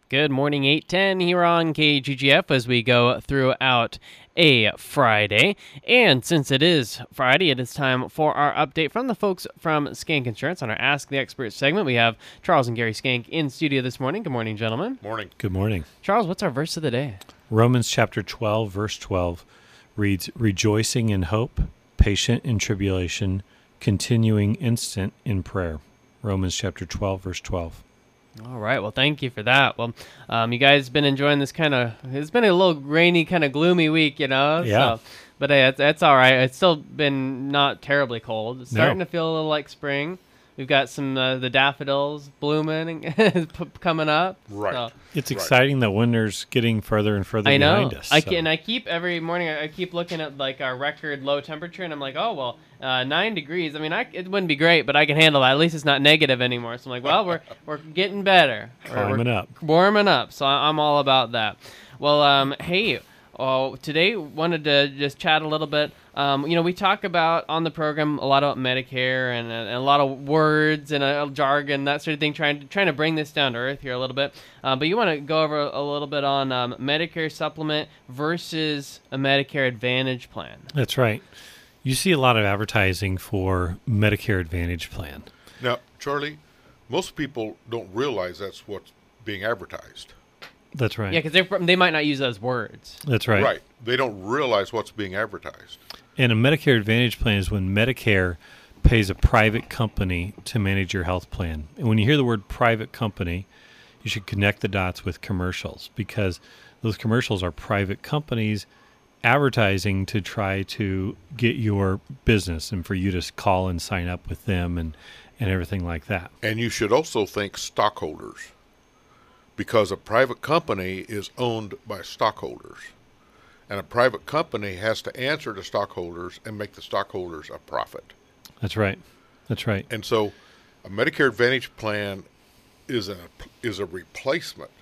Good morning, 810 here on KGGF as we go throughout a Friday. And since it is Friday, it is time for our update from the folks from Skank Insurance on our Ask the Expert segment. We have Charles and Gary Skank in studio this morning. Good morning, gentlemen. Morning. Good morning. Charles, what's our verse of the day? Romans chapter 12, verse 12 reads, "Rejoicing in hope, patient in tribulation, continuing instant in prayer." Romans chapter 12, verse 12. All right. Well, thank you for that. Well, you guys been enjoying this it's been a little rainy, kind of gloomy week, Yeah. So, but hey, it's all right. It's still been not terribly cold. It's starting to feel a little like spring. We've got some the daffodils blooming coming up. Right. So, It's exciting that winter's getting further and further behind us. I keep every morning. I keep looking at like our record low temperature, and I'm like, oh well, 9 degrees. I mean, it wouldn't be great, but I can handle that. At least it's not negative anymore. So I'm like, well, we're getting better. Climbing up, warming up. So I'm all about that. Well, hey. Today wanted to just chat a little bit. We talk about on the program a lot about Medicare and a lot of words and jargon, that sort of thing, trying to bring this down to earth here a little bit. But you want to go over a little bit on Medicare supplement versus a Medicare Advantage plan. That's right. You see a lot of advertising for Medicare Advantage plan. Now, Charlie, most people don't realize that's what's being advertised. That's right. Yeah, because they might not use those words. That's right. Right. They don't realize what's being advertised. And a Medicare Advantage plan is when Medicare pays a private company to manage your health plan. And when you hear the word private company, you should connect the dots with commercials, because those commercials are private companies advertising to try to get your business and for you to call and sign up with them and everything like that. And you should also think stockholders, because a private company is owned by stockholders. And a private company has to answer to stockholders and make the stockholders a profit. That's right. That's right. And so a Medicare Advantage plan is a replacement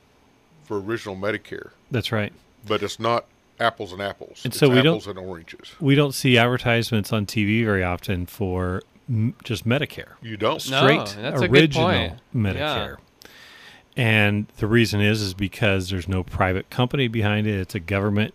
for original Medicare. That's right. But it's not apples and apples. And it's so apples and oranges. We don't see advertisements on TV very often for just Medicare. You don't? Straight that's a good point. original Medicare. Yeah. And the reason is because there's no private company behind it. It's a government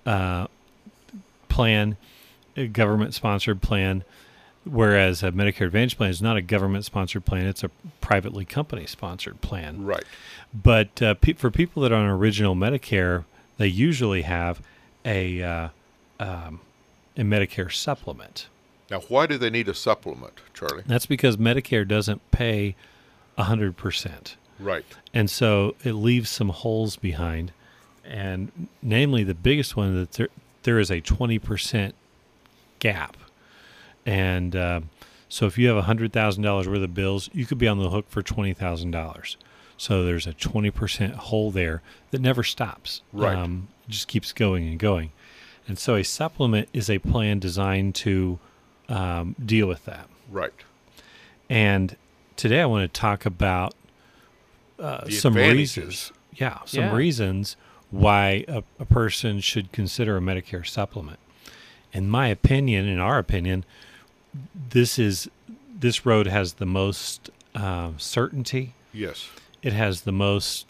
plan, a government-sponsored plan, whereas a Medicare Advantage plan is not a government-sponsored plan. It's a privately company-sponsored plan. Right. But for people that are on original Medicare, they usually have a Medicare supplement. Now, why do they need a supplement, Charlie? That's because Medicare doesn't pay 100%. Right. And so it leaves some holes behind, and namely the biggest one, that there is a 20% gap. And so if you have $100,000 worth of bills, you could be on the hook for $20,000. So there's a 20% hole there that never stops. Right. It just keeps going and going. And so a supplement is a plan designed to deal with that. Right. And today I want to talk about some reasons. Reasons why a person should consider a Medicare supplement. In my opinion, in our opinion, this road has the most certainty. Yes. It has the most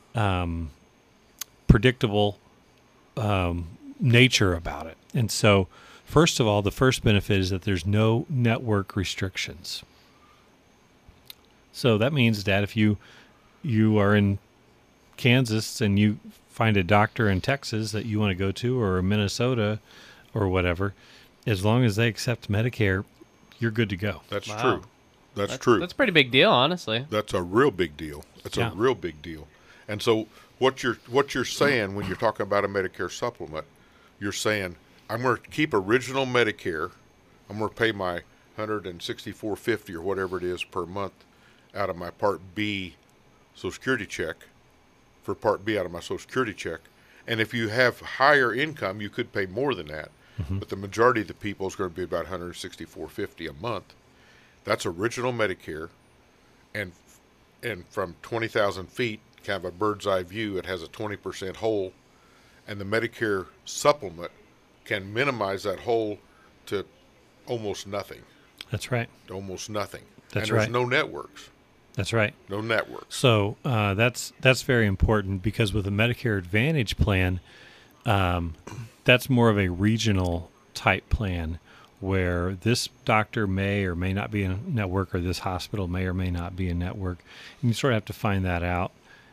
predictable nature about it. And so, first of all, the first benefit is that there's no network restrictions. So that means that if you are in Kansas and you find a doctor in Texas that you want to go to, or Minnesota or whatever, as long as they accept Medicare, you're good to go. That's Wow. true. That's true. That's a pretty big deal, honestly. That's a real big deal. That's a real big deal. And so what you're saying when you're talking about a Medicare supplement, you're saying, I'm going to keep original Medicare. I'm going to pay my $164.50 or whatever it is per month out of my Part B Social Security check, for Part B out of my Social Security check. And if you have higher income, you could pay more than that. Mm-hmm. But the majority of the people is going to be about $164.50 a month. That's original Medicare. And from 20,000 feet, kind of a bird's eye view, it has a 20% hole. And the Medicare supplement can minimize that hole to almost nothing. That's right. Almost nothing. That's and there's right. no networks. That's right. No networks. So that's very important because with a Medicare Advantage plan, that's more of a regional type plan where this doctor may or may not be in a network, or this hospital may or may not be in network, and you sort of have to find that out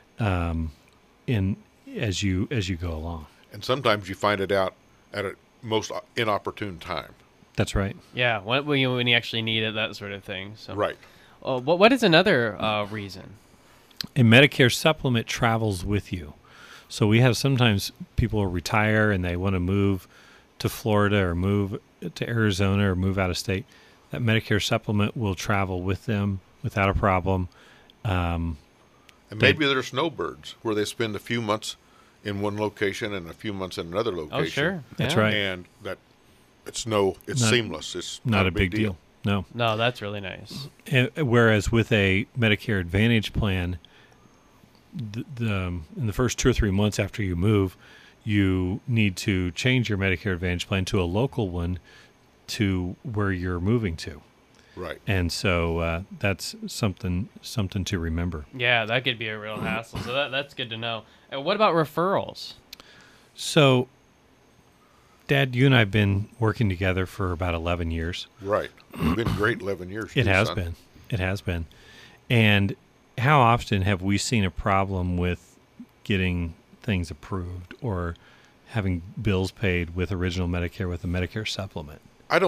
as you go along. And sometimes you find it out at a most inopportune time. That's right. Yeah, when you actually need it, that sort of thing. So. Right. What is another reason? A Medicare supplement travels with you. So we have sometimes people retire and they want to move to Florida or move to Arizona or move out of state. That Medicare supplement will travel with them without a problem. And maybe they're snowbirds where they spend a few months in one location and a few months in another location. Oh, sure. That's Yeah. right. And it's seamless. It's Not a big deal. No. No, that's really nice. Whereas with a Medicare Advantage plan, in the first 2 or 3 months after you move, you need to change your Medicare Advantage plan to a local one to where you're moving to. Right. And so that's something to remember. Yeah, that could be a real hassle. So that's good to know. What about referrals? So, Dad, you and I have been working together for about 11 years. Right. It's been great 11 years. It too, has son. been. It has been. And how often have we seen a problem with getting things approved or having bills paid with original Medicare with a Medicare supplement?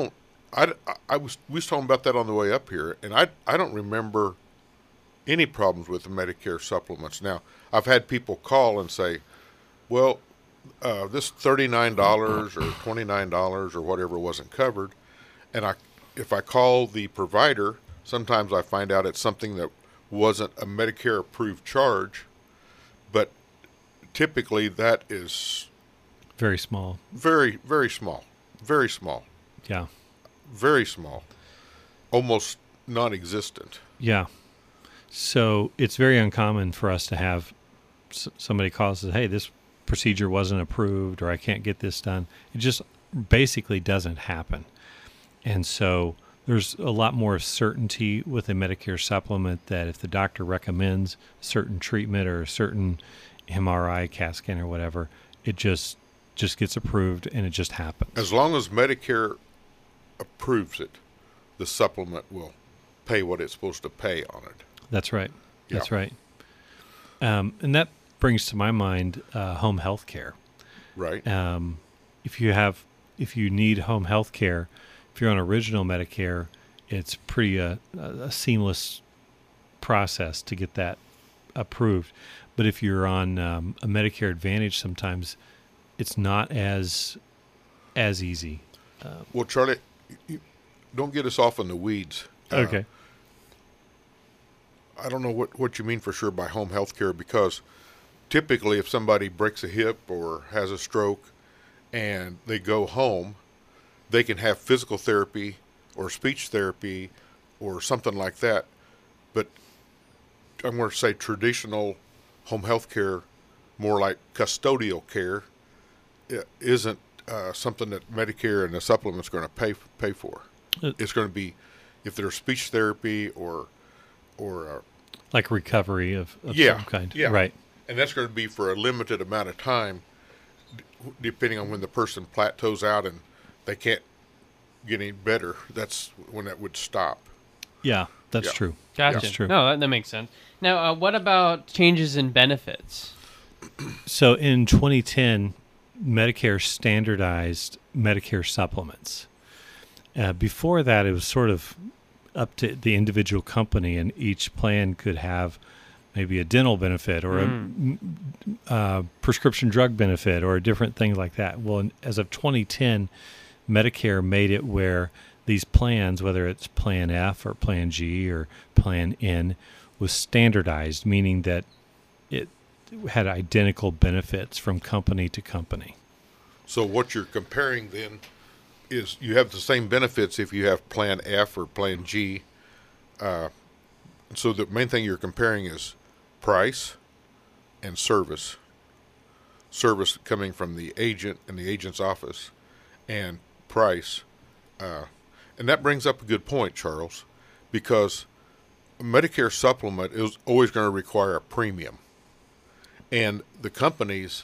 We was talking about that on the way up here, and I don't remember any problems with the Medicare supplements. Now, I've had people call and say, well, this $39 or $29 or whatever wasn't covered. And if I call the provider, sometimes I find out it's something that wasn't a Medicare approved charge, but typically that is Very small. very, very small, very small, Yeah. very small, almost non-existent. Yeah. So it's very uncommon for us to have somebody call us and say, hey, this procedure wasn't approved or I can't get this done. It just basically doesn't happen. And so there's a lot more certainty with a Medicare supplement that if the doctor recommends a certain treatment or a certain MRI, CAT scan or whatever, it just gets approved and it just happens. As long as Medicare approves it, the supplement will pay what it's supposed to pay on it. That's right. Yeah. That's right. And that brings to my mind home health care. Right. If you need home health care, if you're on original Medicare, it's pretty a seamless process to get that approved. But if you're on a Medicare Advantage, sometimes it's not as easy. Well, Charlie, don't get us off in the weeds. Okay. I don't know what you mean for sure by home health care, because typically if somebody breaks a hip or has a stroke and they go home, they can have physical therapy or speech therapy or something like that. But I'm going to say traditional home health care, more like custodial care, isn't something that Medicare and the supplement's going to pay for. It's going to be if there's speech therapy or like recovery of yeah, some kind. yeah. Right. And that's going to be for a limited amount of time, depending on when the person plateaus out and they can't get any better. That's when that would stop. Yeah, that's Yeah. true. Gotcha. That's true. No, that makes sense. Now, what about changes in benefits? So in 2010, Medicare standardized Medicare supplements. Before that, it was sort of up to the individual company, and each plan could have maybe a dental benefit or a prescription drug benefit or a different thing like that. Well, as of 2010, Medicare made it where these plans, whether it's Plan F or Plan G or Plan N, was standardized, meaning that it had identical benefits from company to company. So what you're comparing then is you have the same benefits if you have Plan F or Plan G. So the main thing you're comparing is price and service. Service coming from the agent and the agent's office, and price. And that brings up a good point, Charles, because Medicare supplement is always going to require a premium. And the companies,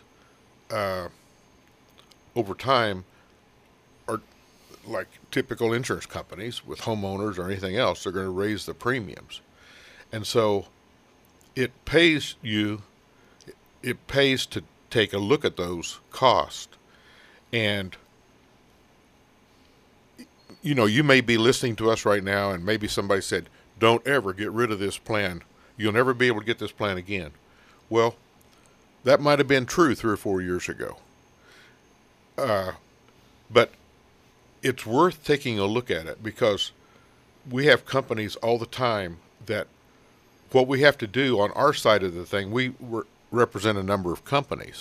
over time, are like typical insurance companies with homeowners or anything else. They're going to raise the premiums. And so it pays to take a look at those costs. And, you may be listening to us right now, and maybe somebody said, don't ever get rid of this plan. You'll never be able to get this plan again. Well, that might have been true 3 or 4 years ago. But it's worth taking a look at it, because we have companies all the time that what we have to do on our side of the thing, we represent a number of companies.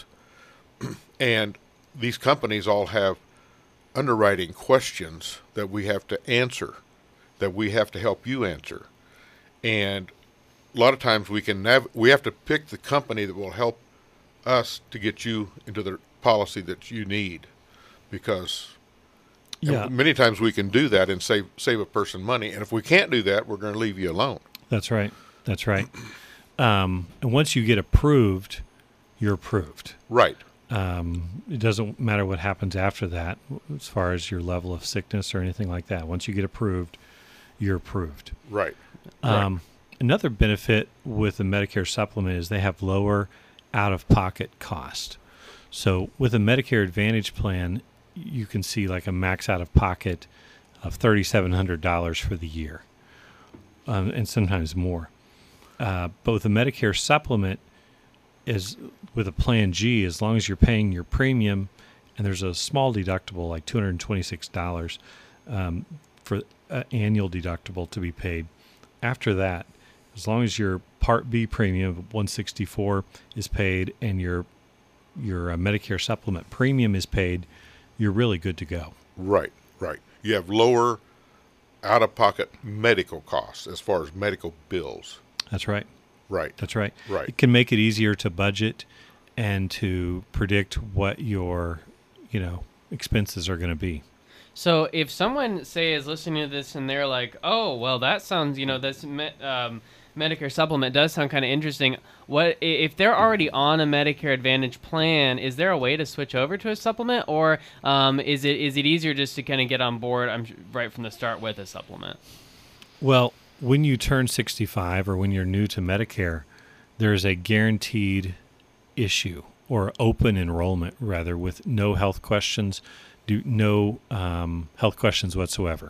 And these companies all have underwriting questions that we have to answer, that we have to help you answer. And a lot of times we have to pick the company that will help us to get you into the policy that you need, because many times we can do that and save a person money. And if we can't do that, we're going to leave you alone. That's right. And once you get approved, you're approved. Right. It doesn't matter what happens after that, as far as your level of sickness or anything like that. Once you get approved, you're approved. Right. Another benefit with the Medicare supplement is they have lower out-of-pocket cost. So with a Medicare Advantage plan, you can see like a max out-of-pocket of $3,700 for the year, and sometimes more. But with a Medicare supplement, is with a Plan G, as long as you're paying your premium, and there's a small deductible, like $226 for annual deductible to be paid. After that, as long as your Part B premium of $164 is paid and your Medicare supplement premium is paid, you're really good to go. Right. You have lower out-of-pocket medical costs as far as medical bills. That's right. Right. That's right. Right. It can make it easier to budget and to predict what your, expenses are going to be. So if someone, say, is listening to this and they're like, oh, well, that sounds, this Medicare supplement does sound kind of interesting. What if they're already on a Medicare Advantage plan? Is there a way to switch over to a supplement, or is it easier just to kind of get on board right from the start with a supplement? Well, when you turn 65 or when you're new to Medicare, there's a guaranteed issue, or open enrollment rather, with no health questions, no health questions whatsoever.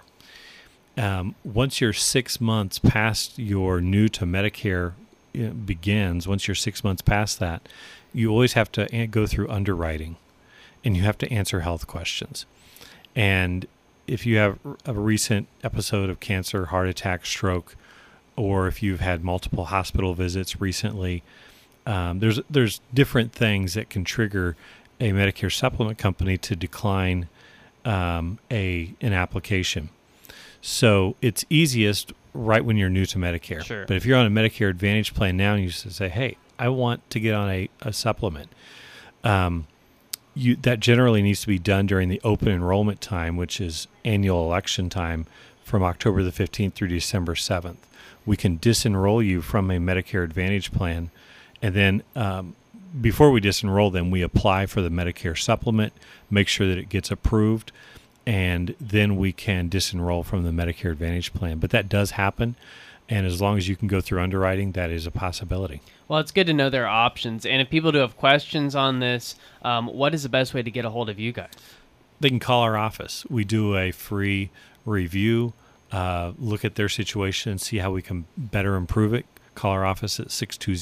Once you're 6 months past your new to Medicare begins, once you're 6 months past that, you always have to go through underwriting, and you have to answer health questions. And if you have a recent episode of cancer, heart attack, stroke, or if you've had multiple hospital visits recently, there's different things that can trigger a Medicare supplement company to decline an application. So it's easiest right when you're new to Medicare. Sure. But if you're on a Medicare Advantage plan now and you say, hey, I want to get on a supplement, that generally needs to be done during the open enrollment time, which is annual election time, from October the 15th through December 7th. We can disenroll you from a Medicare Advantage plan, and then before we disenroll them, we apply for the Medicare supplement, make sure that it gets approved, and then we can disenroll from the Medicare Advantage plan. But that does happen, and as long as you can go through underwriting, that is a possibility. Well, it's good to know there are options. And if people do have questions on this, what is the best way to get a hold of you guys? They can call our office. We do a free review, look at their situation, see how we can better improve it. Call our office at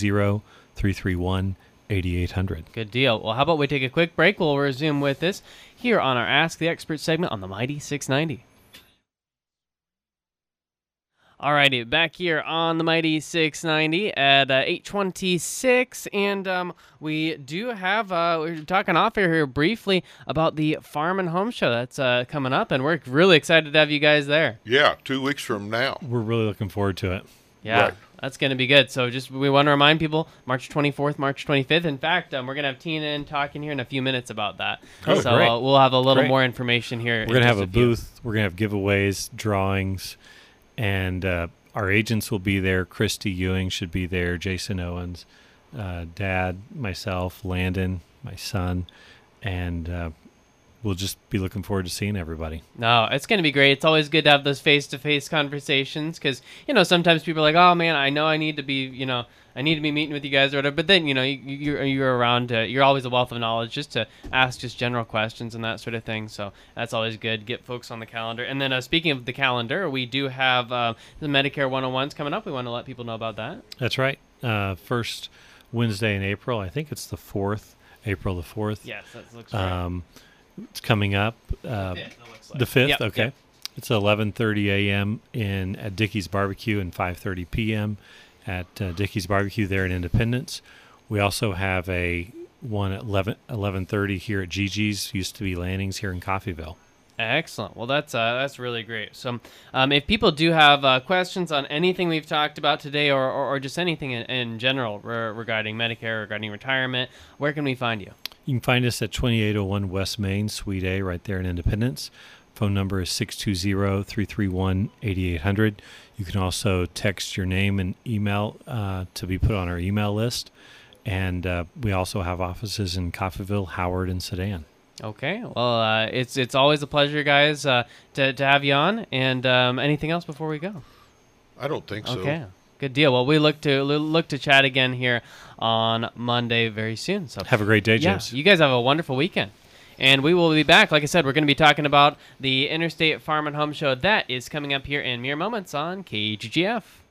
620-331-8800. Good deal. Well, how about we take a quick break? We'll resume with this here on our Ask the Expert segment on the Mighty 690. Alrighty, back here on the Mighty 690 at 8:26, and we do have, we're talking off air here briefly about the Farm and Home Show that's coming up, and we're really excited to have you guys there. Yeah, 2 weeks from now. We're really looking forward to it. Yeah, right. That's going to be good. So we want to remind people, March 24th, March 25th. In fact, we're going to have Tina in talking here in a few minutes about that. Oh, so great. We'll have a little Great. more information here. We're going to have a booth. We're going to have giveaways, drawings, and Our agents will be there. Christy Ewing should be there. Jason Owens, Dad, myself, Landon, my son, and we'll just be looking forward to seeing everybody. No, it's going to be great. It's always good to have those face-to-face conversations because, sometimes people are like, oh, man, I know I need to be, I need to be meeting with you guys or whatever. But then, you're around. You're always a wealth of knowledge just to ask just general questions and that sort of thing. So that's always good. Get folks on the calendar. And then speaking of the calendar, we do have the Medicare 101s coming up. We want to let people know about that. That's right. First Wednesday in April. I think it's the 4th, April the 4th. Yes, that looks right. It's coming up. The 5th. Yep, Okay. yep. It's 11:30 a.m. at Dickey's Barbecue and 5:30 p.m. at Dickey's Barbecue there in Independence. We also have a one at 11:30 here at Gigi's. Used to be Lanning's here in Coffeyville. Excellent. Well, that's really great. So, if people do have questions on anything we've talked about today, or just anything in general regarding Medicare, regarding retirement, where can we find you? You can find us at 2801 West Main, Suite A, right there in Independence. Phone number is 620-331-8800. You can also text your name and email to be put on our email list. And we also have offices in Coffeyville, Howard, and Sedan. Okay. Well, it's always a pleasure, guys, to have you on. And anything else before we go? I don't think so. Okay. Good deal. Well, we look to chat again here on Monday very soon. So have a great day, James. You guys have a wonderful weekend. And we will be back. Like I said, we're going to be talking about the Interstate Farm and Home Show that is coming up here in mere moments on KGGF.